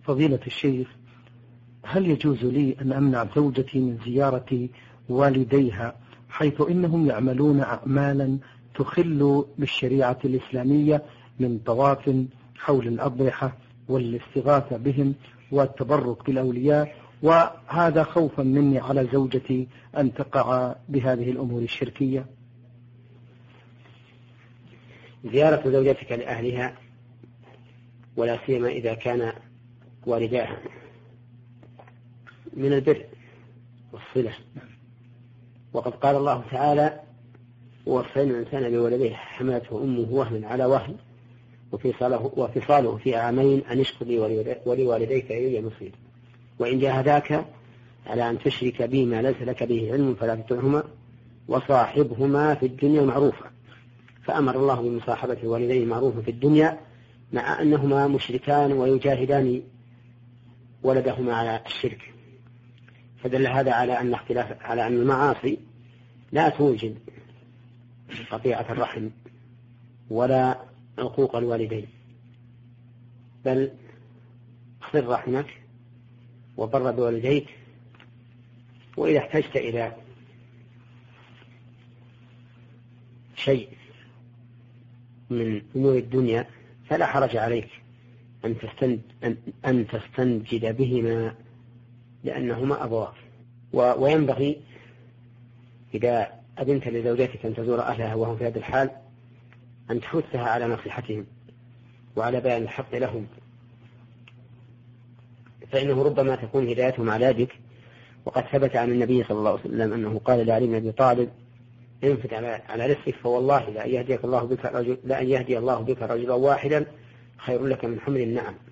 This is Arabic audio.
فضيلة الشيخ، هل يجوز لي أن أمنع زوجتي من زيارة والديها حيث إنهم يعملون أعمالا تخل بالشريعة الإسلامية من طواف حول الأضرحة والاستغاثة بهم والتبرك بالأولياء، وهذا خوفا مني على زوجتي أن تقع بهذه الأمور الشركية؟ زيارة زوجتك لأهلها ولا سيما إذا كان والداها من البر والصلة، وقد قال الله تعالى: ووصينا الإنسان بولديه حملته أمه وهنا على وهن وفصاله في عامين أن اشكر لي ولوالديك إلي المصير، وإن جاهداك على أن تشرك بي ما ليس لك به علم فلا تطعهما وصاحبهما في الدنيا معروفا. فأمر الله بمصاحبة الوالدين معروفا في الدنيا مع أنهما مشركان ويجاهدان ولدهما على الشرك، فدل هذا على أن المعاصي لا توجد قطيعة الرحم ولا عقوق الوالدين، بل صل رحمك وبر بوالديك، وإذا احتجت إلى شيء من أمور الدنيا فلا حرج عليك أن تستنجد بهما لأنهما أبواك. وينبغي إذا أذنت لزوجتك أن تزور أهلها وهم في هذا الحال أن تحثها على نصيحتهم وعلى بيان الحق لهم، فإنه ربما تكون هدايتهم على يدك. وقد ثبت عن النبي صلى الله عليه وسلم أنه قال لعلي بن أبي طالب: انفت على رزقك فوالله لا أن يهدي الله بك رجلا واحدا خير لك من حمر النعم.